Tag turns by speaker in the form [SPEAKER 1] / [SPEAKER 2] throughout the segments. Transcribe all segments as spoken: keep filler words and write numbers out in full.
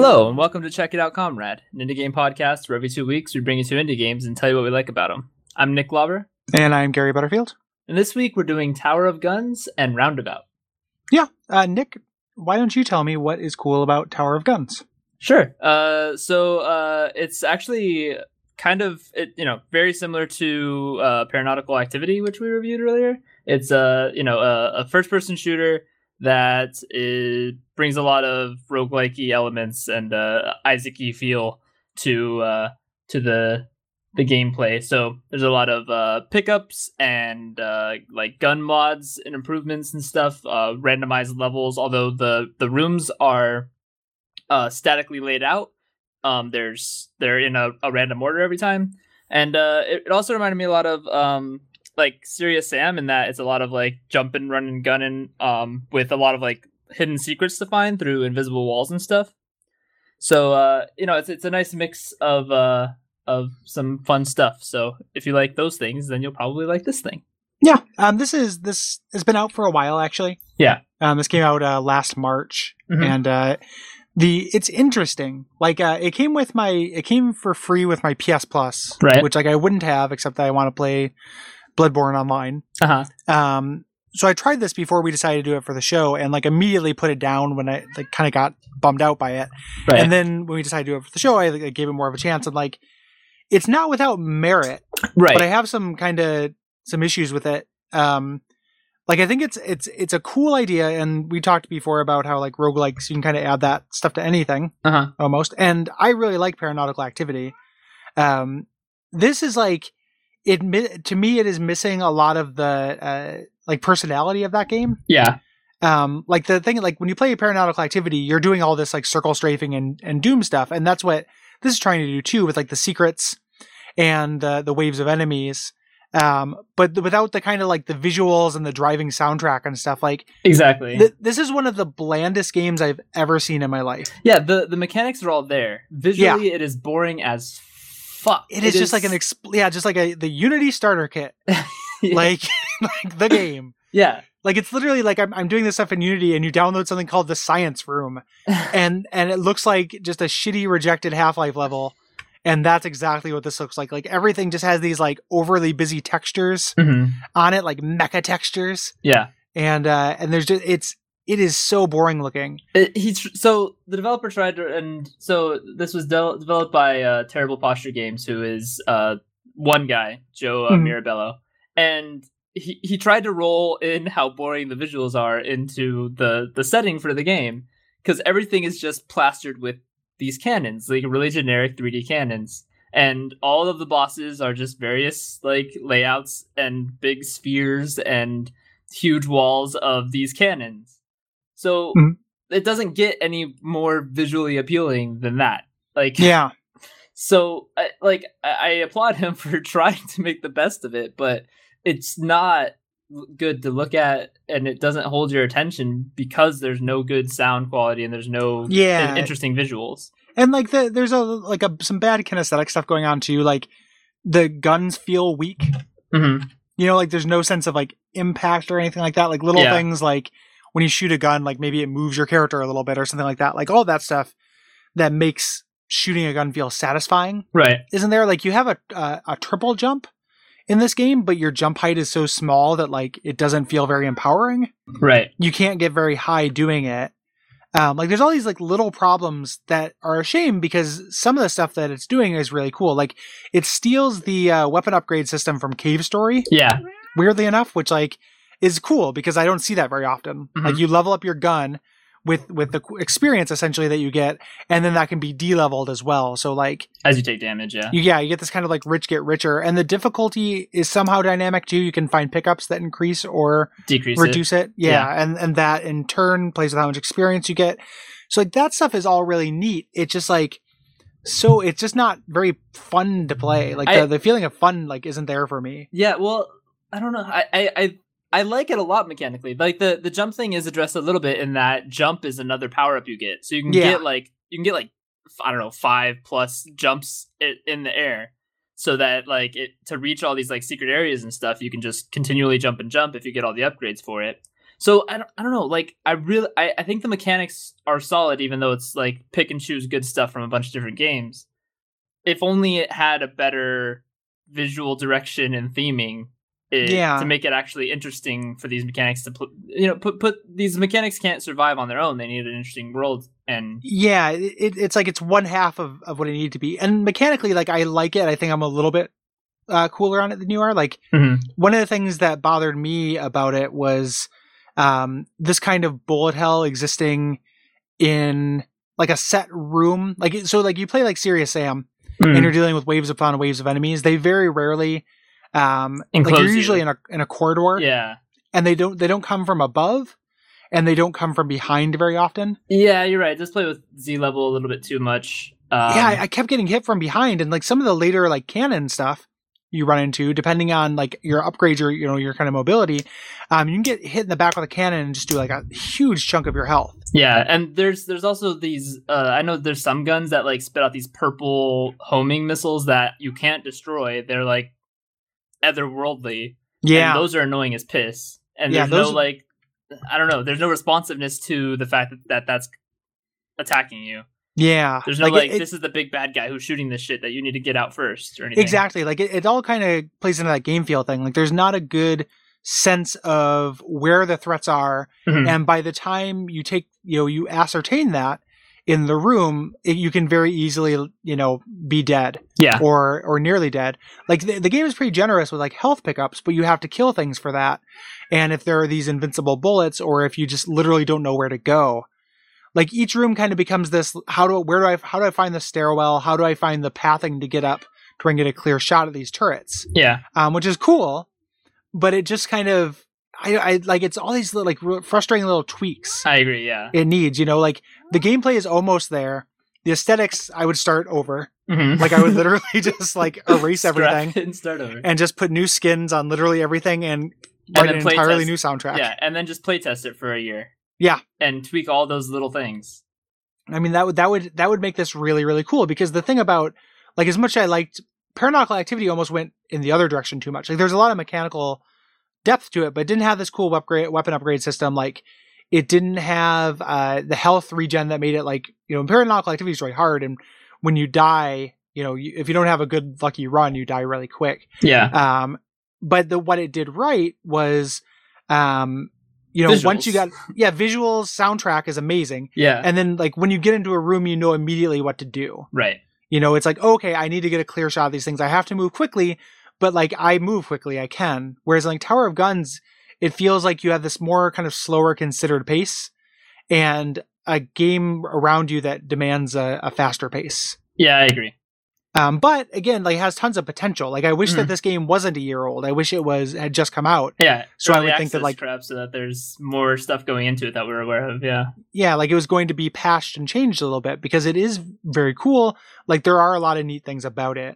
[SPEAKER 1] Hello, and welcome to Check It Out Comrade, an indie game podcast where every two weeks we bring you two indie games and tell you what we like about them. I'm Nick Lauber.
[SPEAKER 2] And I'm Gary Butterfield.
[SPEAKER 1] And this week we're doing Tower of Guns and Roundabout.
[SPEAKER 2] Yeah, uh, Nick, why don't you tell me what is cool about Tower of Guns?
[SPEAKER 1] Sure. Uh, so uh, it's actually kind of, it, you know, very similar to uh, Paranautical Activity, which we reviewed earlier. It's a, you know, a, a first-person shooter that is, brings a lot of roguelike-y elements and uh, Isaac-y feel to uh, to the the gameplay. So there's a lot of uh, pickups and uh, like gun mods and improvements and stuff, uh, randomized levels, although the, the rooms are uh, statically laid out. Um, there's They're in a, a random order every time. And uh, it, it also reminded me a lot of um, like Serious Sam in that it's a lot of like jumping, running, gunning um, with a lot of like hidden secrets to find through invisible walls and stuff. So, uh, you know, it's it's a nice mix of uh, of some fun stuff. So if you like those things, then you'll probably like this thing.
[SPEAKER 2] Yeah, um, this is this has been out for a while actually.
[SPEAKER 1] Yeah,
[SPEAKER 2] um, this came out uh, last March, mm-hmm. and uh, the it's interesting. Like uh, it came with my it came for free with my P S Plus,
[SPEAKER 1] right?
[SPEAKER 2] Which like I wouldn't have except that I want to play Bloodborne online.
[SPEAKER 1] Uh huh.
[SPEAKER 2] Um, so I tried this before we decided to do it for the show, and like immediately put it down when I like kind of got bummed out by it.
[SPEAKER 1] Right.
[SPEAKER 2] And then when we decided to do it for the show, I like, gave it more of a chance, and like. It's not without merit,
[SPEAKER 1] right?
[SPEAKER 2] But I have some kind of some issues with it. Um, like I think it's it's it's a cool idea, and we talked before about how like roguelikes you can kind of add that stuff to anything,
[SPEAKER 1] uh-huh.
[SPEAKER 2] almost. And I really like Paranautical Activity. Um, this is like it to me. It is missing a lot of the uh, like personality of that game.
[SPEAKER 1] Yeah.
[SPEAKER 2] Um, like the thing, like when you play Paranautical Activity, you're doing all this like circle strafing and and Doom stuff, and that's what this is trying to do too with like the secrets and uh, the waves of enemies, um, but without the kind of like the visuals and the driving soundtrack and stuff. Like
[SPEAKER 1] exactly,
[SPEAKER 2] th- this is one of the blandest games I've ever seen in my life.
[SPEAKER 1] Yeah, the the mechanics are all there. Visually,
[SPEAKER 2] yeah.
[SPEAKER 1] It is boring as fuck.
[SPEAKER 2] It, it is, is just like an expl- yeah, just like a the Unity starter kit, yeah. like like the game.
[SPEAKER 1] Yeah.
[SPEAKER 2] Like it's literally like I'm I'm doing this stuff in Unity, and you download something called the Science Room, and and it looks like just a shitty rejected Half-Life level, and that's exactly what this looks like. Like everything just has these like overly busy textures
[SPEAKER 1] mm-hmm.
[SPEAKER 2] on it, like mecha textures.
[SPEAKER 1] Yeah,
[SPEAKER 2] and uh, and there's just it's it is so boring looking.
[SPEAKER 1] It, he's so the developer tried to, and so this was de- developed by uh, Terrible Posture Games, who is uh one guy, Joe uh, mm-hmm. Mirabello, and. He he tried to roll in how boring the visuals are into the, the setting for the game, because everything is just plastered with these cannons, like really generic three D cannons, and all of the bosses are just various like layouts and big spheres and huge walls of these cannons. So mm-hmm. it doesn't get any more visually appealing than that. Like
[SPEAKER 2] yeah.
[SPEAKER 1] So I, like I applaud him for trying to make the best of it, but. It's not good to look at, and it doesn't hold your attention because there's no good sound quality and there's no
[SPEAKER 2] yeah.
[SPEAKER 1] interesting visuals.
[SPEAKER 2] And like the, there's a like a some bad kinesthetic stuff going on too. Like the guns feel weak.
[SPEAKER 1] Mm-hmm.
[SPEAKER 2] You know, like there's no sense of like impact or anything like that. Like little yeah. things like when you shoot a gun, like maybe it moves your character a little bit or something like that. Like all that stuff that makes shooting a gun feel satisfying.
[SPEAKER 1] Right.
[SPEAKER 2] Isn't there? Like you have a a, a triple jump in this game, but your jump height is so small that like it doesn't feel very empowering.
[SPEAKER 1] Right.
[SPEAKER 2] You can't get very high doing it. Um, like there's all these like little problems that are a shame because some of the stuff that it's doing is really cool. Like it steals the uh, weapon upgrade system from Cave Story.
[SPEAKER 1] Yeah.
[SPEAKER 2] Weirdly enough, which like is cool because I don't see that very often. Mm-hmm. Like you level up your gun with with the experience essentially that you get, and then that can be de-leveled as well. So like
[SPEAKER 1] as you take damage, yeah,
[SPEAKER 2] you, yeah, you get this kind of like rich get richer, and the difficulty is somehow dynamic too. You can find pickups that increase or
[SPEAKER 1] decrease
[SPEAKER 2] reduce it, it. Yeah,
[SPEAKER 1] yeah,
[SPEAKER 2] and and that in turn plays with how much experience you get. So like that stuff is all really neat. It's just like so it's just not very fun to play. Like I, the, the feeling of fun like isn't there for me.
[SPEAKER 1] Yeah, well, I don't know. I I. I I like it a lot mechanically. Like the, the jump thing is addressed a little bit in that jump is another power up you get. So you can
[SPEAKER 2] yeah.
[SPEAKER 1] get like you can get like I don't know five plus jumps in the air, so that like it to reach all these like secret areas and stuff. You can just continually jump and jump if you get all the upgrades for it. So I don't, I don't know. Like I really, I, I think the mechanics are solid, even though it's like pick and choose good stuff from a bunch of different games. If only it had a better visual direction and theming, it,
[SPEAKER 2] Yeah.
[SPEAKER 1] to make it actually interesting for these mechanics to put. You know, put put these mechanics can't survive on their own. They need an interesting world. And
[SPEAKER 2] Yeah, it, it's like it's one half of, of what it needed to be. And mechanically, like I like it. I think I'm a little bit uh, cooler on it than you are. Like
[SPEAKER 1] Mhm.
[SPEAKER 2] one of the things that bothered me about it was um, this kind of bullet hell existing in like a set room. Like so, like you play like Serious Sam,
[SPEAKER 1] Mhm.
[SPEAKER 2] and you're dealing with waves upon waves of enemies. They very rarely, um, like
[SPEAKER 1] Enclose
[SPEAKER 2] you're
[SPEAKER 1] you.
[SPEAKER 2] usually in a in a corridor,
[SPEAKER 1] yeah,
[SPEAKER 2] and they don't they don't come from above, and they don't come from behind very often.
[SPEAKER 1] yeah, you're right. Just play with Z level a little bit too much. Um,
[SPEAKER 2] yeah, I, I kept getting hit from behind, and like some of the later like cannon stuff you run into, depending on like your upgrades or you know your kind of mobility, um, you can get hit in the back with a cannon and just do like a huge chunk of your health.
[SPEAKER 1] Yeah, and there's there's also these. Uh, I know there's some guns that like spit out these purple homing missiles that you can't destroy. They're like otherworldly.
[SPEAKER 2] Yeah,
[SPEAKER 1] and those are annoying as piss. And
[SPEAKER 2] Yeah,
[SPEAKER 1] there's
[SPEAKER 2] those-
[SPEAKER 1] no like, I don't know. There's no responsiveness to the fact that, that that's attacking you.
[SPEAKER 2] yeah.
[SPEAKER 1] There's no like,
[SPEAKER 2] it- it-
[SPEAKER 1] this is the big bad guy who's shooting this shit that you need to get out first or anything.
[SPEAKER 2] Exactly. Like it, it all kind of plays into that game feel thing. Like there's not a good sense of where the threats are.
[SPEAKER 1] Mhm.
[SPEAKER 2] And by the time you take, you know, you ascertain that in the room, it, you can very easily, you know, be dead
[SPEAKER 1] Yeah.
[SPEAKER 2] or, or nearly dead. Like the, the game is pretty generous with like health pickups, but you have to kill things for that. And if there are these invincible bullets or if you just literally don't know where to go, like each room kind of becomes this, how do, where do I, how do I find the stairwell? How do I find the pathing to get up to try and get a clear shot at these turrets?
[SPEAKER 1] Yeah.
[SPEAKER 2] Um, which is cool, but it just kind of, I, I like, it's all these little, like real frustrating little tweaks
[SPEAKER 1] I agree. Yeah.
[SPEAKER 2] it needs, you know, like the gameplay is almost there. The aesthetics, I would start over.
[SPEAKER 1] Mhm.
[SPEAKER 2] Like I would literally just like erase
[SPEAKER 1] Scrap
[SPEAKER 2] everything
[SPEAKER 1] it and start over.
[SPEAKER 2] and just put new skins on literally everything and
[SPEAKER 1] And
[SPEAKER 2] write
[SPEAKER 1] then
[SPEAKER 2] an
[SPEAKER 1] play
[SPEAKER 2] entirely
[SPEAKER 1] test-
[SPEAKER 2] new soundtrack.
[SPEAKER 1] Yeah, and then just play test it for a year.
[SPEAKER 2] Yeah.
[SPEAKER 1] And tweak all those little things.
[SPEAKER 2] I mean, that would, that would, that would make this really, really cool because the thing about, like, as much as I liked Paranormal Activity almost went in the other direction too much. Like, there's a lot of mechanical depth to it, but it didn't have this cool upgrade, weapon upgrade system. Like, it didn't have, uh, the health regen that made it like, you know, Paranormal Activity is really hard. And when you die, you know, you, if you don't have a good lucky run, you die really quick.
[SPEAKER 1] Yeah.
[SPEAKER 2] Um, but the, what it did right was, um, you know,
[SPEAKER 1] Visuals.
[SPEAKER 2] once you got, yeah, visuals, soundtrack is amazing.
[SPEAKER 1] Yeah.
[SPEAKER 2] And then like when you get into a room, you know immediately what to do.
[SPEAKER 1] Right.
[SPEAKER 2] You know, it's like, okay, I need to get a clear shot of these things. I have to move quickly, but like I move quickly, I can. Whereas like Tower of Guns, it feels like you have this more kind of slower considered pace and a game around you that demands a, a faster pace.
[SPEAKER 1] Yeah, I agree.
[SPEAKER 2] Um, but again, like it has tons of potential. Like I wish
[SPEAKER 1] Mhm.
[SPEAKER 2] that this game wasn't a year old. I wish it was had just come out.
[SPEAKER 1] Yeah.
[SPEAKER 2] So I
[SPEAKER 1] early
[SPEAKER 2] would think that,
[SPEAKER 1] access
[SPEAKER 2] like-
[SPEAKER 1] crap so that there's more stuff going into it that we're aware of. Yeah.
[SPEAKER 2] Yeah, like it was going to be patched and changed a little bit because it is very cool. Like there are a lot of neat things about it.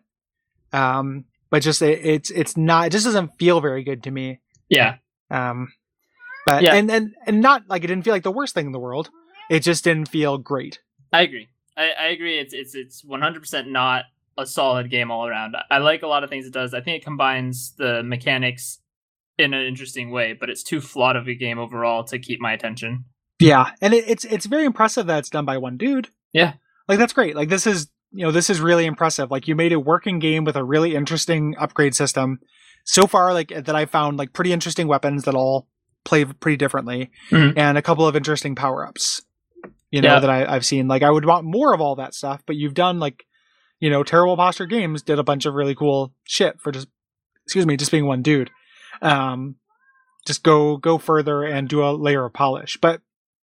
[SPEAKER 2] Um, but just it, it's it's not. It just doesn't feel very good to me.
[SPEAKER 1] Yeah.
[SPEAKER 2] Um, but
[SPEAKER 1] Yeah.
[SPEAKER 2] and and and not like it didn't feel like the worst thing in the world. It just didn't feel great.
[SPEAKER 1] I agree. I, I agree. It's it's it's one hundred percent not a solid game all around. I like a lot of things it does. I think it combines the mechanics in an interesting way, but it's too flawed of a game overall to keep my attention.
[SPEAKER 2] Yeah, and it, it's it's very impressive that it's done by one dude.
[SPEAKER 1] Yeah.
[SPEAKER 2] Like that's great. Like this is you know this is really impressive. Like you made a working game with a really interesting upgrade system. So far, like that I found like pretty interesting weapons that all play pretty differently,
[SPEAKER 1] Mhm.
[SPEAKER 2] and a couple of interesting power ups. You know
[SPEAKER 1] Yeah.
[SPEAKER 2] that I, I've seen. Like I would want more of all that stuff, but you've done like you know Terrible Posture Games did a bunch of really cool shit for just excuse me just being one dude. Um, just go go further and do a layer of polish, but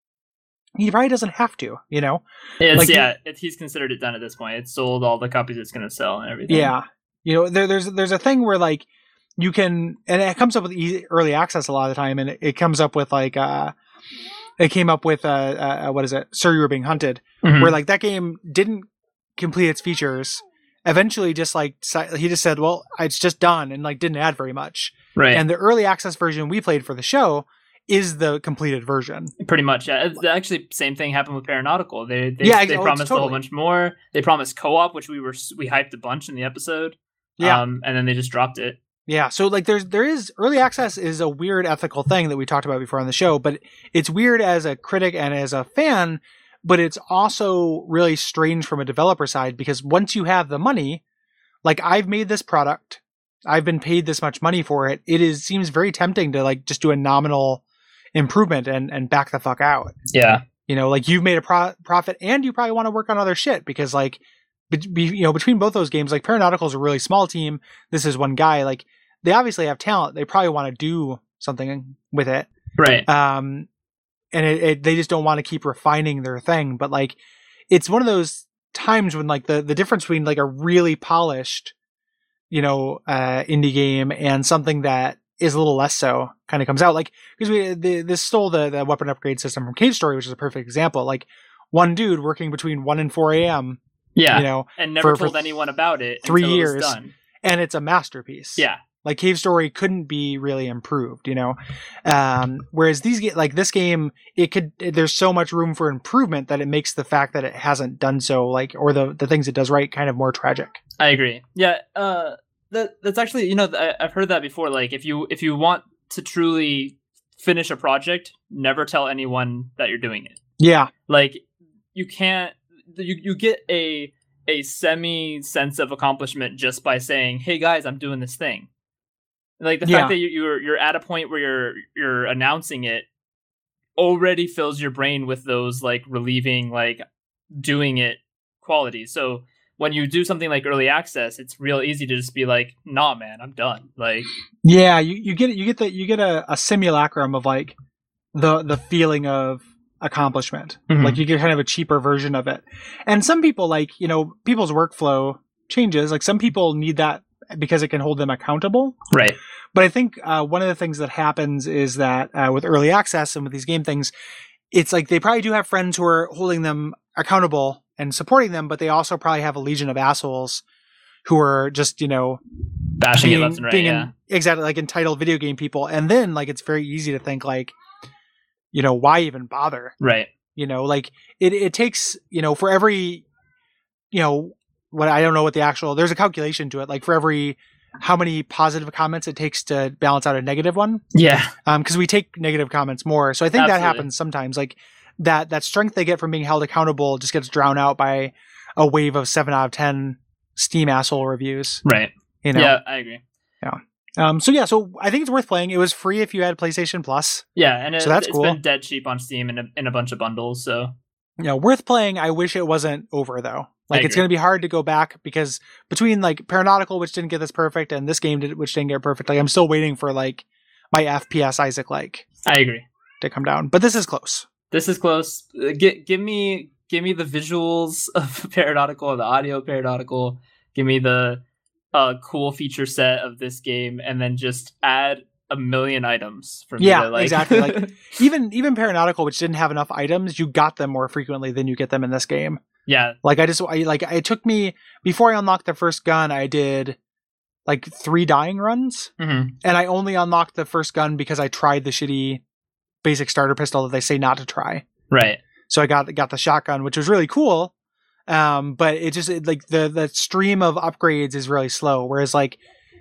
[SPEAKER 2] he probably doesn't have to. You know.
[SPEAKER 1] It's
[SPEAKER 2] Like,
[SPEAKER 1] yeah, it, he's considered it done at this point. It's sold all the copies it's going to sell and everything.
[SPEAKER 2] Yeah, you know, there, there's there's a thing where like you can, and it comes up with easy, early access a lot of the time, and it, it comes up with like uh, it came up with uh, uh what is it? Sir, You Were Being Hunted,
[SPEAKER 1] Mhm.
[SPEAKER 2] where like that game didn't complete its features. Eventually, just like si- he just said, well, it's just done, and like didn't add very much.
[SPEAKER 1] right.
[SPEAKER 2] And the early access version we played for the show is the completed version.
[SPEAKER 1] Pretty much, yeah. It's actually, same thing happened with Paranautical. They they,
[SPEAKER 2] Yeah,
[SPEAKER 1] they
[SPEAKER 2] oh,
[SPEAKER 1] promised a whole
[SPEAKER 2] totally.
[SPEAKER 1] bunch more. They promised co-op, which we were we hyped a bunch in the episode.
[SPEAKER 2] Yeah.
[SPEAKER 1] Um, and then they just dropped it.
[SPEAKER 2] Yeah, so like there's there is early access is a weird ethical thing that we talked about before on the show, but it's weird as a critic and as a fan, but it's also really strange from a developer side because once you have the money, like I've made this product, I've been paid this much money for it, it is seems very tempting to like just do a nominal improvement and and back the fuck out.
[SPEAKER 1] Yeah.
[SPEAKER 2] You know, like you've made a pro- profit and you probably want to work on other shit because like be, you know, between both those games, like Paranautical is a really small team. This is one guy. Like they obviously have talent. They probably want to do something with it,
[SPEAKER 1] right?
[SPEAKER 2] Um, and it, it, they just don't want to keep refining their thing. But like, it's one of those times when like the the difference between like a really polished, you know, uh, indie game and something that is a little less so kind of comes out. Like because we the, this stole the the weapon upgrade system from Cave Story, which is a perfect example. Like one dude working between one and four a.m.
[SPEAKER 1] Yeah,
[SPEAKER 2] you know,
[SPEAKER 1] and never
[SPEAKER 2] for,
[SPEAKER 1] told
[SPEAKER 2] for
[SPEAKER 1] anyone about it.
[SPEAKER 2] Three
[SPEAKER 1] until
[SPEAKER 2] years,
[SPEAKER 1] it was done.
[SPEAKER 2] And it's a masterpiece.
[SPEAKER 1] Yeah,
[SPEAKER 2] like Cave Story couldn't be really improved, you know. Um, whereas these, like this game, it could. There's so much room for improvement that it makes the fact that it hasn't done so, like, or the the things it does right, kind of more tragic.
[SPEAKER 1] I agree. Yeah, uh, that that's actually, you know, I, I've heard that before. Like, if you if you want to truly finish a project, never tell anyone that you're doing it.
[SPEAKER 2] Yeah,
[SPEAKER 1] like you can't. You you get a a semi sense of accomplishment just by saying, "Hey guys, I'm doing this thing." Like the
[SPEAKER 2] yeah.
[SPEAKER 1] fact that you, you're you're at a point where you're you're announcing it already fills your brain with those like relieving like doing it qualities. So when you do something like early access, it's real easy to just be like, "Nah, man, I'm done." Like,
[SPEAKER 2] yeah, you, you get you get the you get a, a simulacrum of like the the feeling of accomplishment. Mm-hmm. Like you get kind of a cheaper version of it. And some people, like, you know, people's workflow changes. Like some people need that because it can hold them accountable.
[SPEAKER 1] Right.
[SPEAKER 2] But I think uh, one of the things that happens is that uh, with early access and with these game things, it's like they probably do have friends who are holding them accountable and supporting them, but they also probably have a legion of assholes who are just, you know,
[SPEAKER 1] bashing being, it left and right. Yeah.
[SPEAKER 2] In, exactly, like entitled video game people. And then like it's very easy to think like, you know, why even bother?
[SPEAKER 1] Right.
[SPEAKER 2] You know, like it, it takes, you know, for every, you know, what I don't know what the actual, there's a calculation to it. Like for every, how many positive comments it takes to balance out a negative one.
[SPEAKER 1] Yeah.
[SPEAKER 2] Um, cause we take negative comments more. So I think Absolutely. That happens sometimes. Like that, that strength they get from being held accountable just gets drowned out by a wave of seven out of ten Steam asshole reviews.
[SPEAKER 1] Right.
[SPEAKER 2] You know?
[SPEAKER 1] Yeah, I agree.
[SPEAKER 2] Yeah. Um, so yeah, so I think it's worth playing. It was free if you had PlayStation Plus.
[SPEAKER 1] Yeah, and it,
[SPEAKER 2] so that's
[SPEAKER 1] it's
[SPEAKER 2] cool.
[SPEAKER 1] been dead cheap on Steam in a, in a bunch of bundles. So
[SPEAKER 2] yeah, worth playing. I wish it wasn't over though. Like it's going to be hard to go back because between like Paranautical, which didn't get this perfect, and this game did, which didn't get perfect. Like I'm still waiting for like my F P S Isaac like.
[SPEAKER 1] I agree.
[SPEAKER 2] To come down, but this is close.
[SPEAKER 1] This is close. Uh, give give me give me the visuals of Paranautical, the audio of Paranautical. Give me the a cool feature set of this game, and then just add a million items for me
[SPEAKER 2] yeah
[SPEAKER 1] to, like...
[SPEAKER 2] exactly like even even Paranautical, which didn't have enough items, you got them more frequently than you get them in this game.
[SPEAKER 1] Yeah,
[SPEAKER 2] like I just I, like it took me before I unlocked the first gun, I did like three dying runs,
[SPEAKER 1] mm-hmm.
[SPEAKER 2] and I only unlocked the first gun because I tried the shitty basic starter pistol that they say not to try.
[SPEAKER 1] Right.
[SPEAKER 2] So I got got the shotgun, which was really cool. Um, but it just it, like the the stream of upgrades is really slow. Whereas like,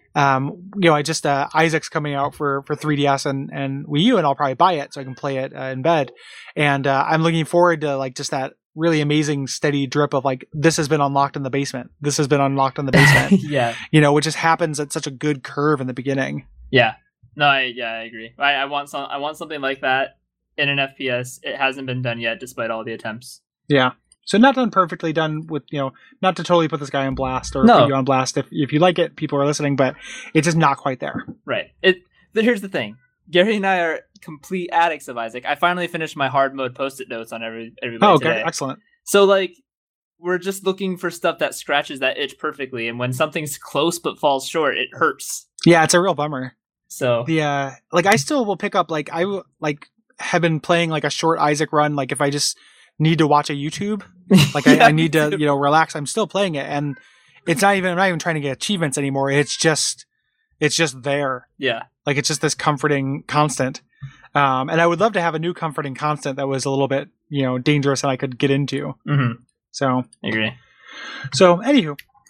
[SPEAKER 2] um, you know, I just uh, Isaac's coming out for for three D S and and Wii U, and I'll probably buy it so I can play it uh, in bed. And uh, I'm looking forward to like just that really amazing steady drip of like this has been unlocked in the basement. This has been unlocked in the basement.
[SPEAKER 1] Yeah,
[SPEAKER 2] you know, which just happens at such a good curve in the beginning.
[SPEAKER 1] Yeah, no, I yeah I agree. I, I want some I want something like that in an F P S. It hasn't been done yet, despite all the attempts.
[SPEAKER 2] Yeah. So not done perfectly, done with, you know, not to totally put this guy on blast or
[SPEAKER 1] no.
[SPEAKER 2] put you on blast if if you like it, people are listening, but it's just not quite there.
[SPEAKER 1] Right. It. But here's the thing. Gary and I are complete addicts of Isaac. I finally finished my hard mode post-it notes on every everybody
[SPEAKER 2] oh,
[SPEAKER 1] today.
[SPEAKER 2] okay, excellent.
[SPEAKER 1] So like, we're just looking for stuff that scratches that itch perfectly, and when something's close but falls short, it hurts.
[SPEAKER 2] Yeah, it's a real bummer.
[SPEAKER 1] So
[SPEAKER 2] the uh, like I still will pick up like I like have been playing like a short Isaac run. Like if I just need to watch a YouTube, like
[SPEAKER 1] yeah,
[SPEAKER 2] I, I need to, you know, relax. I'm still playing it, and it's not even. I'm not even trying to get achievements anymore. It's just, it's just there.
[SPEAKER 1] Yeah,
[SPEAKER 2] like it's just this comforting constant. Um, and I would love to have a new comforting constant that was a little bit, you know, dangerous and I could get into.
[SPEAKER 1] Mm-hmm.
[SPEAKER 2] So
[SPEAKER 1] I agree.
[SPEAKER 2] So, anywho,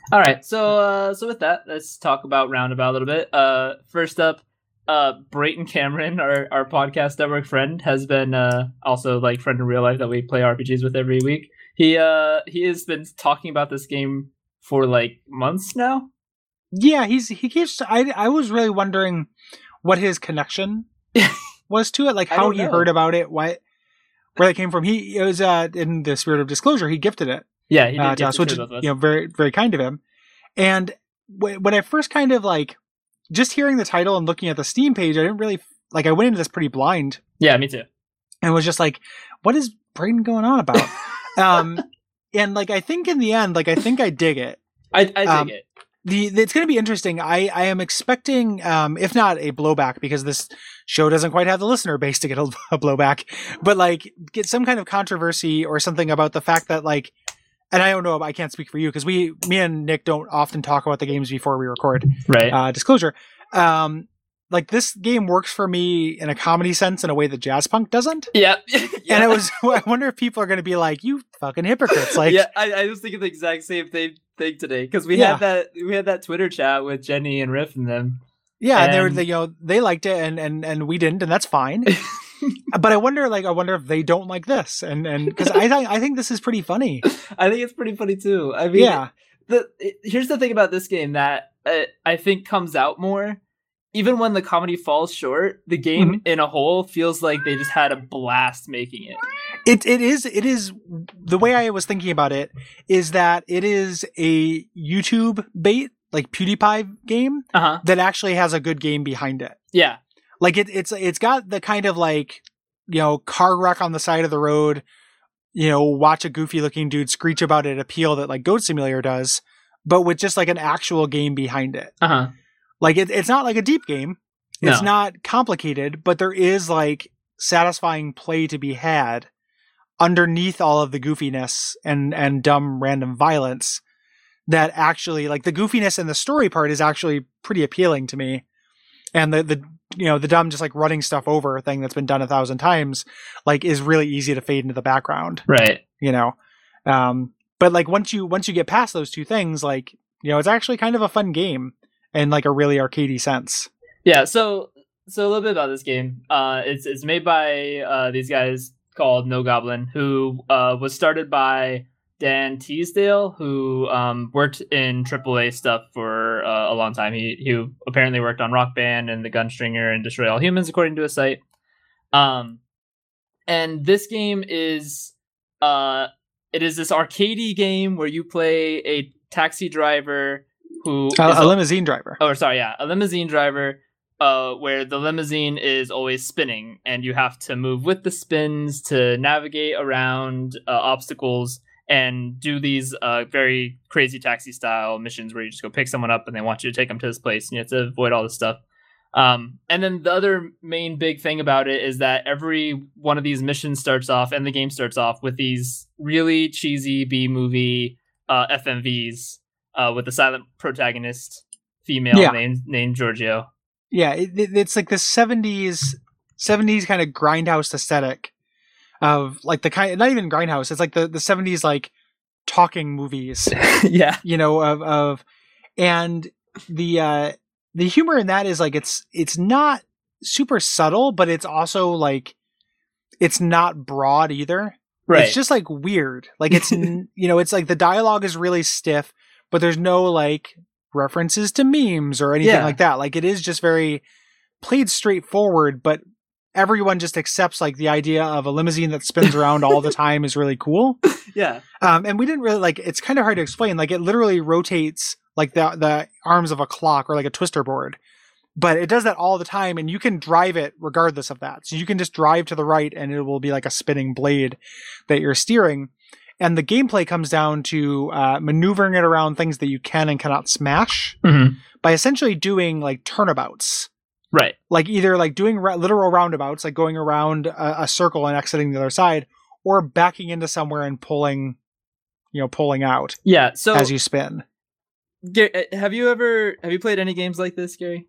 [SPEAKER 1] All right, so uh, so with that, let's talk about Roundabout a little bit. Uh, first up, uh, Brayton Cameron, our, our podcast network friend, has been uh, also like friend in real life that we play R P Gs with every week. He uh he has been talking about this game for like months now.
[SPEAKER 2] Yeah, he's he keeps. I I was really wondering what his connection was to it, like how he know. heard about it, what where it came from. He it was uh in the spirit of disclosure, he gifted it.
[SPEAKER 1] Yeah, he did
[SPEAKER 2] uh, to us, which is you know very very kind of him. And w- when I first kind of like just hearing the title and looking at the Steam page, I didn't really like. I went into this pretty blind.
[SPEAKER 1] Yeah, me too.
[SPEAKER 2] And was just like, what is Brayden going on about? um, and like I think in the end, like I think I dig it.
[SPEAKER 1] I, I dig
[SPEAKER 2] um,
[SPEAKER 1] it.
[SPEAKER 2] The, the it's going to be interesting. I, I am expecting, um, if not a blowback, because this show doesn't quite have the listener base to get a, a blowback, but like get some kind of controversy or something about the fact that like, and I don't know, I can't speak for you because we, me and Nick don't often talk about the games before we record.
[SPEAKER 1] Right.
[SPEAKER 2] Uh, disclosure. Um, like this game works for me in a comedy sense in a way that Jazzpunk doesn't.
[SPEAKER 1] Yeah. yeah.
[SPEAKER 2] And I was, I wonder if people are going to be like, you fucking hypocrites. Like,
[SPEAKER 1] yeah, I, I was thinking the exact same thing, thing today because we
[SPEAKER 2] yeah.
[SPEAKER 1] had that we had that Twitter chat with Jenny and Riff and them.
[SPEAKER 2] Yeah, and, and they were, they, you know, they liked it and and and we didn't, and that's fine. But I wonder, like, I wonder if they don't like this, and and because I think I think this is pretty funny.
[SPEAKER 1] I think it's pretty funny too. I mean,
[SPEAKER 2] yeah.
[SPEAKER 1] The it, here's the thing about this game that uh, I think comes out more. Even when the comedy falls short, the game mm-hmm. in a whole feels like they just had a blast making it.
[SPEAKER 2] It it is it is the way I was thinking about it is that it is a YouTube bait, like PewDiePie game
[SPEAKER 1] uh-huh.
[SPEAKER 2] that actually has a good game behind it.
[SPEAKER 1] Yeah.
[SPEAKER 2] Like it, it's it's got the kind of like, you know, car wreck on the side of the road, you know, watch a goofy looking dude screech about it appeal that like Goat Simulator does, but with just like an actual game behind it.
[SPEAKER 1] Uh-huh.
[SPEAKER 2] Like it, it's not like a deep game. It's
[SPEAKER 1] no.
[SPEAKER 2] not complicated, but there is like satisfying play to be had underneath all of the goofiness and and dumb random violence that actually like the goofiness and the story part is actually pretty appealing to me. And the, the, you know, the dumb just like running stuff over thing that's been done a thousand times, like is really easy to fade into the background.
[SPEAKER 1] Right.
[SPEAKER 2] You know? Um, but like once you, once you get past those two things, like, you know, it's actually kind of a fun game in like a really arcadey sense.
[SPEAKER 1] Yeah. So, so a little bit about this game. Uh, it's, it's made by, uh, these guys called No Goblin, who, uh, was started by Dan Teasdale, who um, worked in triple A stuff for uh, a long time. He he apparently worked on Rock Band and The Gunstringer and Destroy All Humans, according to his site. Um, and this game is uh, it is this arcadey game where you play a taxi driver who
[SPEAKER 2] uh,
[SPEAKER 1] is
[SPEAKER 2] a limousine driver.
[SPEAKER 1] Oh, sorry, yeah, a limousine driver. Uh, where the limousine is always spinning, and you have to move with the spins to navigate around uh, obstacles. And do these uh, very crazy taxi style missions where you just go pick someone up and they want you to take them to this place and you have to avoid all this stuff. Um, and then the other main big thing about it is that every one of these missions starts off and the game starts off with these really cheesy B movie uh, F M Vs uh, with the silent protagonist female
[SPEAKER 2] yeah.
[SPEAKER 1] named named Giorgio.
[SPEAKER 2] Yeah, it, it, it's like the seventies seventies kind of grindhouse aesthetic. Of like the kind, not even grindhouse. It's like the, the seventies like talking movies.
[SPEAKER 1] yeah,
[SPEAKER 2] you know of of, and the uh, the humor in that is like it's it's not super subtle, but it's also like it's not broad either.
[SPEAKER 1] Right.
[SPEAKER 2] It's just like weird. Like it's you know it's like the dialogue is really stiff, but there's no like references to memes or anything
[SPEAKER 1] yeah.
[SPEAKER 2] like that. Like it is just very played straightforward, but everyone just accepts like the idea of a limousine that spins around all the time is really cool.
[SPEAKER 1] Yeah.
[SPEAKER 2] Um, and we didn't really like, it's kind of hard to explain. Like it literally rotates like the, the arms of a clock or like a twister board, but it does that all the time. And you can drive it regardless of that. So you can just drive to the right and it will be like a spinning blade that you're steering. And the gameplay comes down to uh, maneuvering it around things that you can and cannot smash
[SPEAKER 1] mm-hmm.
[SPEAKER 2] by essentially doing like turnabouts.
[SPEAKER 1] Right.
[SPEAKER 2] Like either like doing ra- literal roundabouts, like going around a, a circle and exiting the other side, or backing into somewhere and pulling, you know, pulling out.
[SPEAKER 1] Yeah. So
[SPEAKER 2] as you spin.
[SPEAKER 1] Gary, have you ever, have you played any games like this, Gary?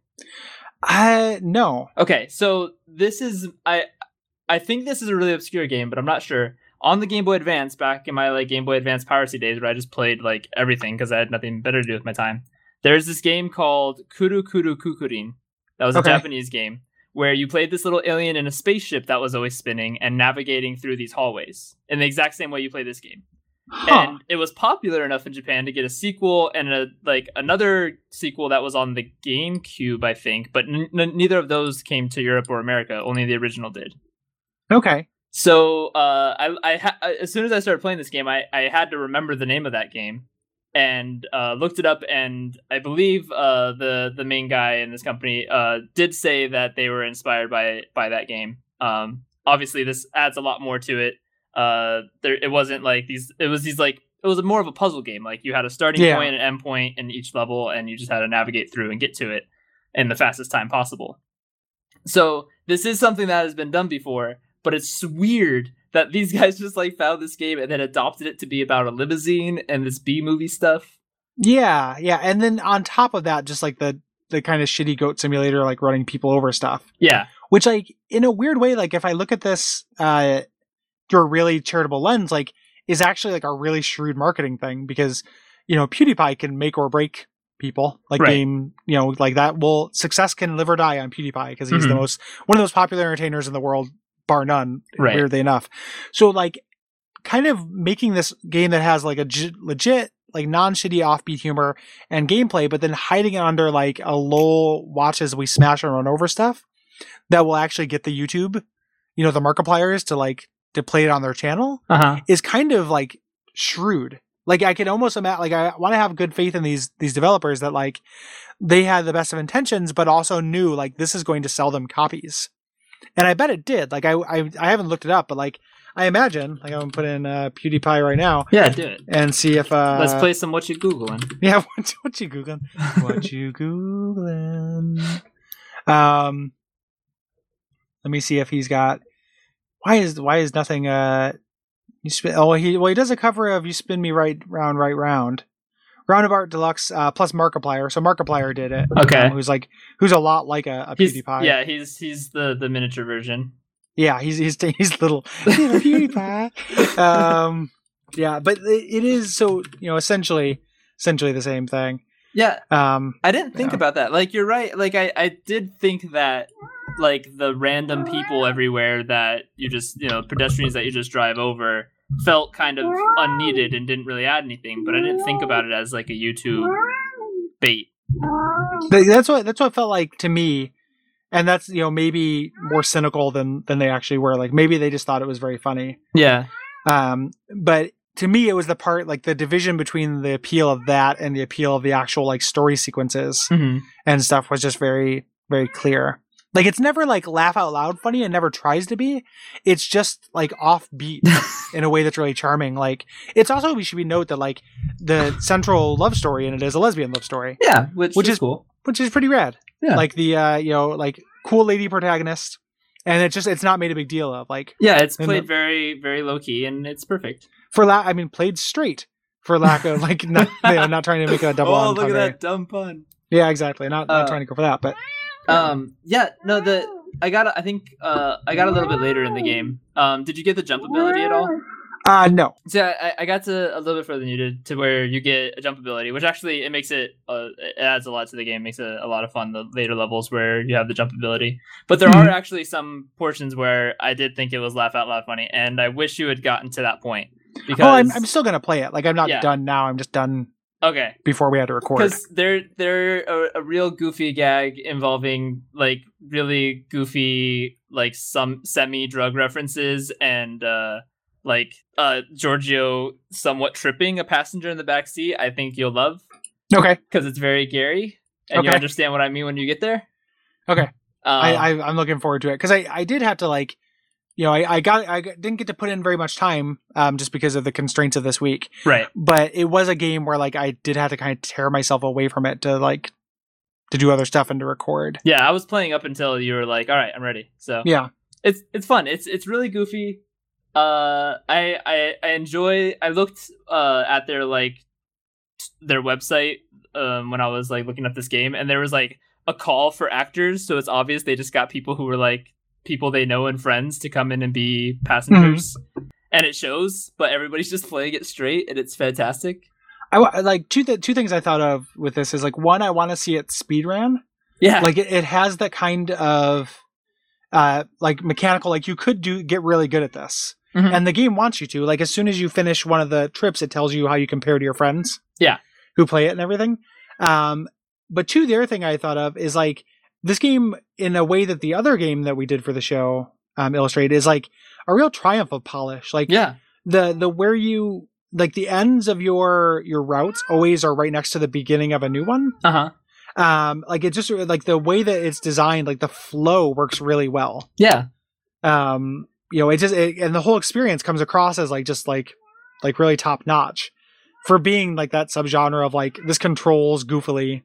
[SPEAKER 2] Uh, no.
[SPEAKER 1] Okay. So this is, I, I think this is a really obscure game, but I'm not sure. on the Game Boy Advance, back in my like Game Boy Advance piracy days, where I just played like everything because I had nothing better to do with my time. There's this game called Kuru Kuru Kukurin. That was a
[SPEAKER 2] Okay.
[SPEAKER 1] Japanese game where you played this little alien in a spaceship that was always spinning and navigating through these hallways in the exact same way you play this game.
[SPEAKER 2] Huh.
[SPEAKER 1] And it was popular enough in Japan to get a sequel and a like another sequel that was on the GameCube, I think, but n- n- neither of those came to Europe or America. Only the original did.
[SPEAKER 2] Okay.
[SPEAKER 1] So uh, I, I ha- as soon as I started playing this game, I, I had to remember the name of that game and uh, looked it up. And I believe uh, the the main guy in this company uh, did say that they were inspired by by that game. Um, obviously, this adds a lot more to it. Uh, there it wasn't like these. It was these like it was more of a puzzle game. Like you had a starting
[SPEAKER 2] Yeah.
[SPEAKER 1] point and an end point in each level, and you just had to navigate through and get to it in the fastest time possible. So this is something that has been done before, but it's weird that these guys just like found this game and then adopted it to be about a limousine and this B movie stuff.
[SPEAKER 2] Yeah, yeah, and then on top of that, just like the the kind of shitty goat simulator, like running people over stuff.
[SPEAKER 1] Yeah,
[SPEAKER 2] Which, like, in a weird way, like if I look at this uh, through a really charitable lens, like is actually like a really shrewd marketing thing because you know PewDiePie can make or break people. Like
[SPEAKER 1] Right.
[SPEAKER 2] game, you know, like that. Well, success can live or die on PewDiePie because he's the
[SPEAKER 1] Mhm.
[SPEAKER 2] most one of the most popular entertainers in the world, bar none.
[SPEAKER 1] Right.
[SPEAKER 2] Weirdly enough, so like kind of making this game that has like a j- legit like non-shitty offbeat humor and gameplay, but then hiding it under like a low watch as we smash and run over stuff that will actually get the YouTube, you know, the Markipliers to like to play it on their channel
[SPEAKER 1] uh huh.
[SPEAKER 2] is kind of like shrewd. Like I can almost imagine, like I want to have good faith in these these developers that like they had the best of intentions, but also knew like this is going to sell them copies, and I bet it did. Like I I, I haven't looked it up, but like I imagine, like I'm gonna put in uh, PewDiePie right now
[SPEAKER 1] Yeah, do it.
[SPEAKER 2] and see if uh,
[SPEAKER 1] Let's play some what you googling.
[SPEAKER 2] Yeah, what, what you googling? What you googling? Um, let me see if he's got. Why is why is nothing? Uh, you spin. Oh, he well he does a cover of "You Spin Me Right Round, Right Round," Roundabout Deluxe uh, plus Markiplier. So Markiplier did it.
[SPEAKER 1] Okay.
[SPEAKER 2] Um, who's like who's a lot like a, a
[SPEAKER 1] He's,
[SPEAKER 2] PewDiePie.
[SPEAKER 1] yeah, he's he's the the miniature version.
[SPEAKER 2] Yeah, he's he's he's little, little PewDiePie. Um, yeah, but it, it is so you know essentially essentially the same thing.
[SPEAKER 1] Yeah,
[SPEAKER 2] Um,
[SPEAKER 1] I didn't think
[SPEAKER 2] Yeah.
[SPEAKER 1] about that. Like you're right. Like I I did think that like the random people everywhere that you just you know pedestrians that you just drive over felt kind of unneeded and didn't really add anything. But I didn't think about it as like a YouTube bait.
[SPEAKER 2] Th- that's what that's what it felt like to me, and that's you know maybe more cynical than than they actually were. Like maybe they just thought it was very funny.
[SPEAKER 1] Yeah.
[SPEAKER 2] Um, but to me, it was the part like the division between the appeal of that and the appeal of the actual like story sequences
[SPEAKER 1] Mm-hmm.
[SPEAKER 2] and stuff was just very very clear. Like it's never like laugh out loud funny and never tries to be. It's just like offbeat in a way that's really charming. Like it's also we should be note that like the central love story in it is a lesbian love story,
[SPEAKER 1] Yeah, which,
[SPEAKER 2] Which
[SPEAKER 1] is
[SPEAKER 2] is-
[SPEAKER 1] cool.
[SPEAKER 2] which is pretty rad.
[SPEAKER 1] Yeah.
[SPEAKER 2] Like the uh you know like cool lady protagonist, and it's just it's not made a big deal of like
[SPEAKER 1] Yeah, it's
[SPEAKER 2] And
[SPEAKER 1] played
[SPEAKER 2] the-
[SPEAKER 1] very very low key and it's perfect.
[SPEAKER 2] for la- I mean played straight for lack of like not you know, not trying to make a double
[SPEAKER 1] Oh, look at
[SPEAKER 2] entendre.
[SPEAKER 1] that dumb pun.
[SPEAKER 2] Yeah, exactly. Not not
[SPEAKER 1] Uh,
[SPEAKER 2] trying to go for that, but
[SPEAKER 1] Um, yeah, no, the I got I think uh I got a little bit later in the game. Um, did you get the jump ability at all?
[SPEAKER 2] uh no.
[SPEAKER 1] So I, I got to a little bit further than you did to where you get a jump ability, which actually it makes it uh, it adds a lot to the game, makes it a lot of fun. The later levels where you have the jump ability, but there
[SPEAKER 2] Mhm.
[SPEAKER 1] are actually some portions where I did think it was laugh out loud funny, and I wish you had gotten to that point because
[SPEAKER 2] Oh, I'm I'm still gonna play it. Like I'm not
[SPEAKER 1] Yeah.
[SPEAKER 2] done now. I'm just done
[SPEAKER 1] okay.
[SPEAKER 2] before we had to record.
[SPEAKER 1] Because they're they're a, a real goofy gag involving like really goofy like some semi drug references and uh like uh Giorgio somewhat tripping a passenger in the back seat. I think you'll love
[SPEAKER 2] Okay.
[SPEAKER 1] because it's very Gary and you
[SPEAKER 2] Okay.
[SPEAKER 1] understand what I mean when you get there.
[SPEAKER 2] Okay.
[SPEAKER 1] Um,
[SPEAKER 2] I, I I'm looking forward to it because I, I did have to like, you know, I, I got I got- didn't get to put in very much time um just because of the constraints of this week.
[SPEAKER 1] right.
[SPEAKER 2] But it was a game where like I did have to kind of tear myself away from it to like to do other stuff and to record.
[SPEAKER 1] Yeah, I was playing up until you were like, "All right, I'm ready." So
[SPEAKER 2] Yeah.
[SPEAKER 1] it's it's fun. It's it's really goofy. Uh, I I I enjoy. I looked uh at their like t- their website um when I was like looking up this game, and there was like a call for actors. So it's obvious they just got people who were like people they know and friends to come in and be passengers. and it shows, but everybody's just playing it straight, and it's fantastic.
[SPEAKER 2] I wa- like two th- two things I thought of with this is like one, I want to see it speed ran.
[SPEAKER 1] Yeah,
[SPEAKER 2] Like it, it has that kind of uh like mechanical, like you could do get really good at this.
[SPEAKER 1] Mhm.
[SPEAKER 2] And the game wants you to. Like as soon as you finish one of the trips, it tells you how you compare to your friends.
[SPEAKER 1] Yeah.
[SPEAKER 2] Who play it and everything. Um but two, the other thing I thought of is like this game, in a way that the other game that we did for the show, um, Illustrated, is like a real triumph of polish. Like
[SPEAKER 1] yeah,
[SPEAKER 2] the the where you like the ends of your your routes always are right next to the beginning of a new one.
[SPEAKER 1] uh huh,
[SPEAKER 2] Um, like it just like the way that it's designed, like the flow works really well.
[SPEAKER 1] yeah,
[SPEAKER 2] Um, you know, it just it, and the whole experience comes across as like just like like really top notch for being like that subgenre of like this controls goofily,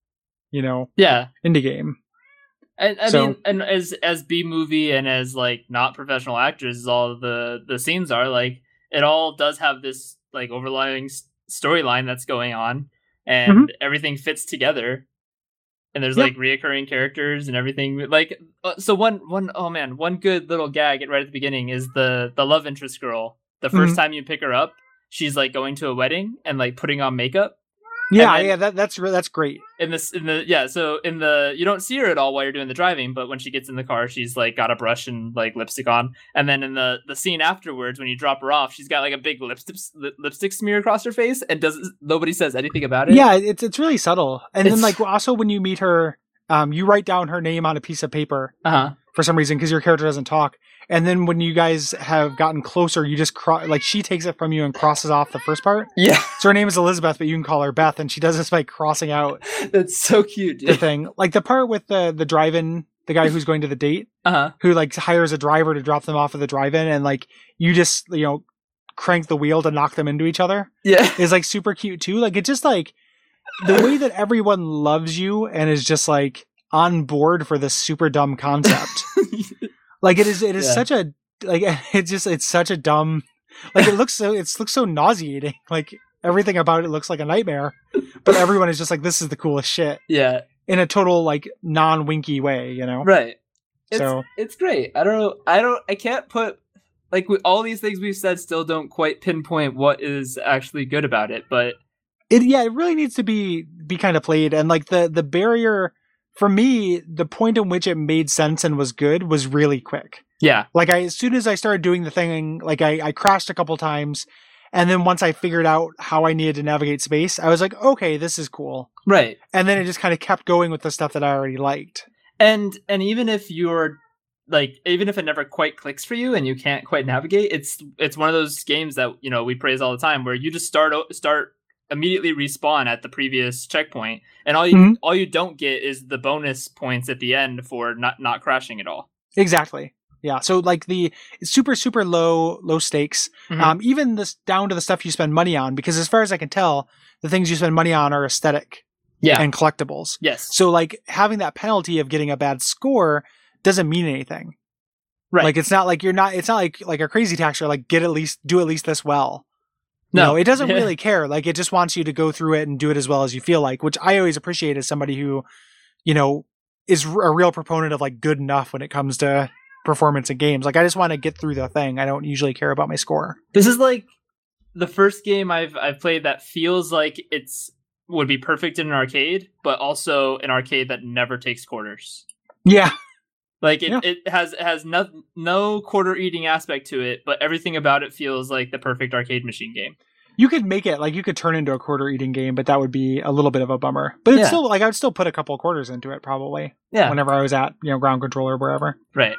[SPEAKER 2] you know,
[SPEAKER 1] yeah.
[SPEAKER 2] indie game.
[SPEAKER 1] And I
[SPEAKER 2] So-
[SPEAKER 1] mean, and as as B movie and as like not professional actors, as all the the scenes are, like it all does have this like overlying s- storyline that's going on, and everything fits together. And there's
[SPEAKER 2] Yep.
[SPEAKER 1] like reoccurring characters and everything. Like, uh, so one one oh man, one good little gag right at the beginning is the the love interest girl. The first
[SPEAKER 2] Mhm.
[SPEAKER 1] time you pick her up, she's like going to a wedding and like putting on makeup.
[SPEAKER 2] Yeah,
[SPEAKER 1] then-
[SPEAKER 2] yeah, that that's re- that's great.
[SPEAKER 1] In this, in the yeah, so in the you don't see her at all while you're doing the driving, but when she gets in the car, she's like got a brush and like lipstick on, and then in the the scene afterwards, when you drop her off, she's got like a big lipstick lip, lipstick smear across her face, and does nobody says anything about it.
[SPEAKER 2] Yeah, it's it's really subtle. And then
[SPEAKER 1] It's-
[SPEAKER 2] like also when you meet her, um, you write down her name on a piece of paper
[SPEAKER 1] uh huh,
[SPEAKER 2] for some reason because your character doesn't talk. And then when you guys have gotten closer, you just cro- like she takes it from you and crosses off the first part.
[SPEAKER 1] yeah,
[SPEAKER 2] So her name is Elizabeth, but you can call her Beth, and she does this by crossing out
[SPEAKER 1] that's so cute,
[SPEAKER 2] the
[SPEAKER 1] dude.
[SPEAKER 2] thing. Like the part with the the drive-in, the guy who's going to the date,
[SPEAKER 1] Uh huh,
[SPEAKER 2] who like hires a driver to drop them off at the drive-in, and like you just you know crank the wheel to knock them into each other
[SPEAKER 1] yeah,
[SPEAKER 2] is like super cute too. Like it just like the way that everyone loves you and is just like on board for this super dumb concept. Like it is, it is
[SPEAKER 1] Yeah.
[SPEAKER 2] such a like it's just it's such a dumb. Like it looks so it looks so nauseating. Like everything about it looks like a nightmare, but everyone is just like this is the coolest shit
[SPEAKER 1] yeah,
[SPEAKER 2] in a total like non-winky way, you know.
[SPEAKER 1] right. It's,
[SPEAKER 2] So-
[SPEAKER 1] it's great. I don't know. I don't. I can't put like we, all these things we've said still don't quite pinpoint what is actually good about it, but
[SPEAKER 2] It yeah, it really needs to be be kind of played, and like the the barrier for me, the point in which it made sense and was good was really quick.
[SPEAKER 1] yeah,
[SPEAKER 2] Like I, as soon as I started doing the thing, like I, I crashed a couple times, and then once I figured out how I needed to navigate space, I was like, okay, this is cool.
[SPEAKER 1] right.
[SPEAKER 2] And then it just kind of kept going with the stuff that I already liked.
[SPEAKER 1] And and even if you're like even if it never quite clicks for you and you can't quite navigate, it's it's one of those games that you know we praise all the time where you just start o- start immediately respawn at the previous checkpoint, and all you
[SPEAKER 2] Mhm.
[SPEAKER 1] all you don't get is the bonus points at the end for not not crashing at all.
[SPEAKER 2] Exactly. Yeah. So like the super super low low stakes.
[SPEAKER 1] Mhm.
[SPEAKER 2] Um, even this down to the stuff you spend money on, because as far as I can tell, the things you spend money on are aesthetic
[SPEAKER 1] Yeah.
[SPEAKER 2] and collectibles.
[SPEAKER 1] Yes.
[SPEAKER 2] So like having that penalty of getting a bad score doesn't mean anything.
[SPEAKER 1] Right.
[SPEAKER 2] Like it's not like you're not. It's not like like a crazy taxer. Like get at least do at least this well.
[SPEAKER 1] No.
[SPEAKER 2] No, it doesn't really care. Like it just wants you to go through it and do it as well as you feel like, which I always appreciate as somebody who, you know, is r- a real proponent of like good enough when it comes to performance in games. Like I just want to get through the thing. I don't usually care about my score.
[SPEAKER 1] This is like the first game I've I've played that feels like it's would be perfect in an arcade, but also an arcade that never takes quarters.
[SPEAKER 2] Yeah.
[SPEAKER 1] Like it,
[SPEAKER 2] Yeah.
[SPEAKER 1] it has it has no no quarter eating aspect to it, but everything about it feels like the perfect arcade machine game.
[SPEAKER 2] You could make it like you could turn into a quarter eating game, but that would be a little bit of a bummer. But it's
[SPEAKER 1] Yeah.
[SPEAKER 2] still like I would still put a couple of quarters into it probably
[SPEAKER 1] Yeah,
[SPEAKER 2] whenever I was at, you know, ground control or wherever.
[SPEAKER 1] right.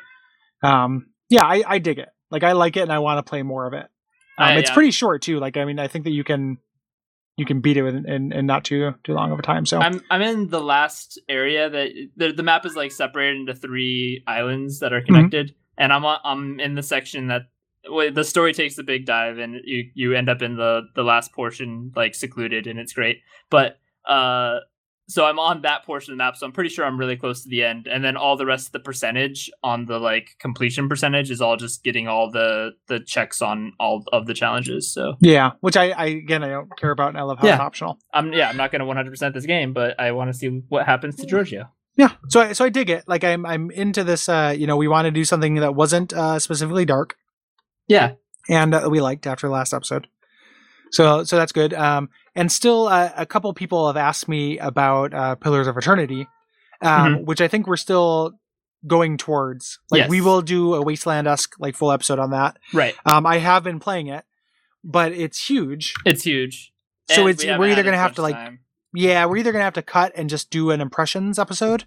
[SPEAKER 2] Um, yeah, I, I dig it. Like I like it and I want to play more of it. Um,
[SPEAKER 1] I-
[SPEAKER 2] it's
[SPEAKER 1] yeah.
[SPEAKER 2] pretty short too. Like I mean, I think that you can you can beat it in, in, in not too too long of a time. So
[SPEAKER 1] I'm I'm in the last area that the the map is like separated into three islands that are
[SPEAKER 2] Mm-hmm.
[SPEAKER 1] connected, and I'm on- I'm in the section that well, the story takes a big dive, and you you end up in the the last portion like secluded, and it's great. But uh, so I'm on that portion of the map, so I'm pretty sure I'm really close to the end, and then all the rest of the percentage on the like completion percentage is all just getting all the the checks on all of the challenges. So
[SPEAKER 2] yeah, which I, I again I don't care about and I love how
[SPEAKER 1] Yeah.
[SPEAKER 2] it's optional.
[SPEAKER 1] I'm yeah I'm not going to one hundred percent this game, but I want to see what happens to Giorgio.
[SPEAKER 2] Yeah, so I, so I dig it. Like I'm I'm into this. Uh, you know, we want to do something that wasn't uh, specifically dark.
[SPEAKER 1] Yeah.
[SPEAKER 2] and uh, we liked after the last episode. So so that's good. Um, and still, uh, a couple people have asked me about uh, Pillars of Eternity, um,
[SPEAKER 1] Mhm.
[SPEAKER 2] which I think we're still going towards. Like
[SPEAKER 1] Yes.
[SPEAKER 2] we will do a Wasteland-esque like full episode on that.
[SPEAKER 1] Right.
[SPEAKER 2] Um, I have been playing it, but it's huge.
[SPEAKER 1] It's huge.
[SPEAKER 2] So
[SPEAKER 1] And
[SPEAKER 2] it's
[SPEAKER 1] we
[SPEAKER 2] we're
[SPEAKER 1] haven't
[SPEAKER 2] either
[SPEAKER 1] had
[SPEAKER 2] gonna
[SPEAKER 1] as
[SPEAKER 2] have
[SPEAKER 1] much
[SPEAKER 2] to like
[SPEAKER 1] time.
[SPEAKER 2] yeah we're either gonna have to cut and just do an impressions episode,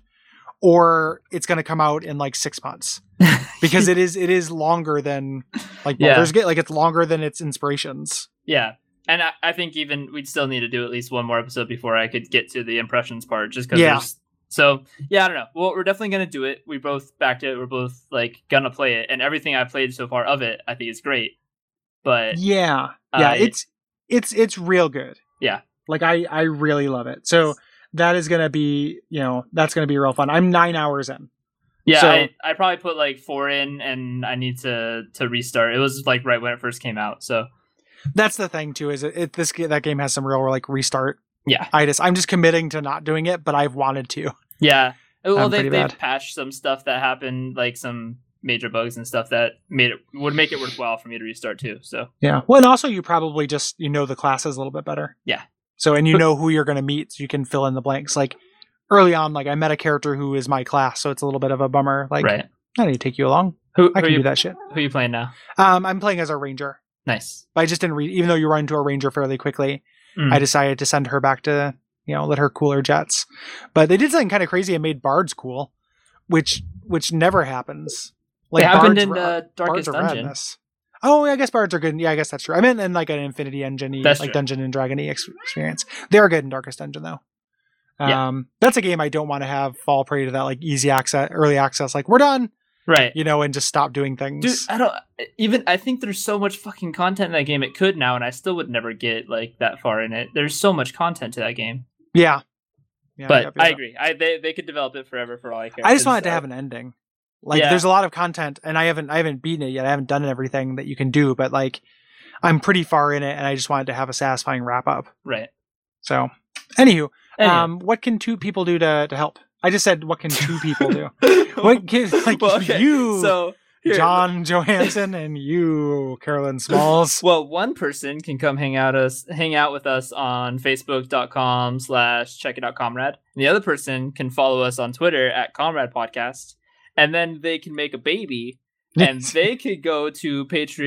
[SPEAKER 2] or it's gonna come out in like six months because it is it is longer than like
[SPEAKER 1] Yeah.
[SPEAKER 2] Baldur's Gate. Like it's longer than its inspirations.
[SPEAKER 1] Yeah. And I, I think even we'd still need to do at least one more episode before I could get to the impressions part, just because
[SPEAKER 2] Yeah.
[SPEAKER 1] there's so yeah, I don't know. Well, we're definitely gonna do it. We both backed it. We're both like gonna play it, and everything I've played so far of it, I think is great. But
[SPEAKER 2] Yeah, yeah,
[SPEAKER 1] I-
[SPEAKER 2] it's it's it's real good.
[SPEAKER 1] Yeah.
[SPEAKER 2] Like I I really love it. So that is gonna be you know that's gonna be real fun. I'm nine hours in.
[SPEAKER 1] yeah,
[SPEAKER 2] So-
[SPEAKER 1] I, I probably put like four in, and I need to to restart. It was like right when it first came out, so
[SPEAKER 2] That's the thing too. Is it, it this that game has some real like restart.
[SPEAKER 1] yeah,
[SPEAKER 2] I just I'm just committing to not doing it, but I've wanted to.
[SPEAKER 1] yeah. Well,
[SPEAKER 2] I'm
[SPEAKER 1] they
[SPEAKER 2] pretty
[SPEAKER 1] they've
[SPEAKER 2] bad.
[SPEAKER 1] patched some stuff that happened, like some major bugs and stuff that made it would make it worthwhile for me to restart too. So
[SPEAKER 2] Yeah. Well, and also you probably just you know the classes a little bit better.
[SPEAKER 1] Yeah.
[SPEAKER 2] So and you know who you're going to meet, so you can fill in the blanks. Like early on, like I met a character who is my class, so it's a little bit of a bummer. Like
[SPEAKER 1] right,
[SPEAKER 2] I need to take you along.
[SPEAKER 1] who
[SPEAKER 2] I
[SPEAKER 1] who
[SPEAKER 2] can
[SPEAKER 1] you
[SPEAKER 2] do that shit.
[SPEAKER 1] who you playing now?
[SPEAKER 2] Um, I'm playing as a ranger,
[SPEAKER 1] Nice.
[SPEAKER 2] but I just didn't read. Even though you run into a ranger fairly quickly,
[SPEAKER 1] Mm.
[SPEAKER 2] I decided to send her back to you know let her cool her jets. But they did something kind of crazy and made bards cool, which which never happens.
[SPEAKER 1] It happened
[SPEAKER 2] bards
[SPEAKER 1] in
[SPEAKER 2] ra-
[SPEAKER 1] uh,
[SPEAKER 2] bards
[SPEAKER 1] Darkest
[SPEAKER 2] are
[SPEAKER 1] Dungeon.
[SPEAKER 2] radness. Oh, yeah, I guess bards are good. Yeah, I guess that's true. I meant in like an Infinity Engine,
[SPEAKER 1] That's
[SPEAKER 2] like
[SPEAKER 1] true.
[SPEAKER 2] Dungeon and Dragon ex- experience. They are good in Darkest Dungeon though.
[SPEAKER 1] Yeah.
[SPEAKER 2] Um, that's a game I don't want to have fall prey to that like easy access, early access. Like we're done,
[SPEAKER 1] Right.
[SPEAKER 2] you know, and just stop doing things.
[SPEAKER 1] Dude, I don't even. I think there's so much fucking content in that game. It could now, and I still would never get like that far in it. There's so much content to that game.
[SPEAKER 2] yeah, yeah.
[SPEAKER 1] but
[SPEAKER 2] yep, yep,
[SPEAKER 1] I
[SPEAKER 2] yep.
[SPEAKER 1] agree. I they they could develop it forever for all I care.
[SPEAKER 2] I just
[SPEAKER 1] 'cause,
[SPEAKER 2] want it to
[SPEAKER 1] uh,
[SPEAKER 2] have an ending. Like
[SPEAKER 1] Yeah.
[SPEAKER 2] there's a lot of content, and I haven't I haven't beaten it yet. I haven't done everything that you can do, but like I'm pretty far in it, and I just wanted to have a satisfying wrap up.
[SPEAKER 1] right.
[SPEAKER 2] So, anywho,
[SPEAKER 1] Anyway.
[SPEAKER 2] um, what can two people do to to help? I just said, what can two people do? What can like
[SPEAKER 1] Well, okay,
[SPEAKER 2] you,
[SPEAKER 1] So here,
[SPEAKER 2] John Johansson, and you, Carolyn Smalls?
[SPEAKER 1] Well, one person can come hang out us hang out with us on Facebook.com slash check it out comrade. And the other person can follow us on Twitter at Comrade Podcast. And then they can make a baby and they could go to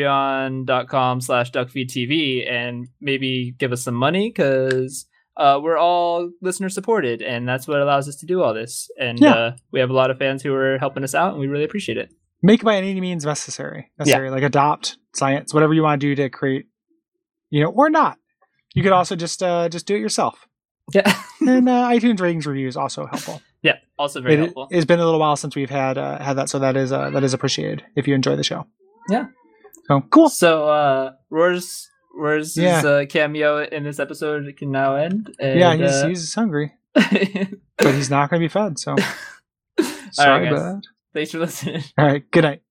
[SPEAKER 1] patreon.com slash duckfeedtv and maybe give us some money because uh, we're all listener supported and that's what allows us to do all this. And
[SPEAKER 2] Yeah.
[SPEAKER 1] uh, we have a lot of fans who are helping us out and we really appreciate it.
[SPEAKER 2] Make by any means necessary. Necessary, like adopt science, whatever you want to do to create, you know, or not. You could also just uh, just do it yourself.
[SPEAKER 1] Yeah.
[SPEAKER 2] And uh, iTunes ratings reviews also helpful.
[SPEAKER 1] Yeah. Also very
[SPEAKER 2] It,
[SPEAKER 1] helpful.
[SPEAKER 2] it's been a little while since we've had uh, had that, so that is uh, that is appreciated if you enjoy the show.
[SPEAKER 1] Yeah.
[SPEAKER 2] So cool.
[SPEAKER 1] So, uh, Roar's, Roar's
[SPEAKER 2] Yeah.
[SPEAKER 1] uh, cameo in this episode can now end. And,
[SPEAKER 2] Yeah, he's
[SPEAKER 1] uh,
[SPEAKER 2] he's hungry, but he's not going to be fed. So
[SPEAKER 1] All
[SPEAKER 2] sorry
[SPEAKER 1] right,
[SPEAKER 2] about
[SPEAKER 1] guys.
[SPEAKER 2] that.
[SPEAKER 1] Thanks for listening.
[SPEAKER 2] All right, good night.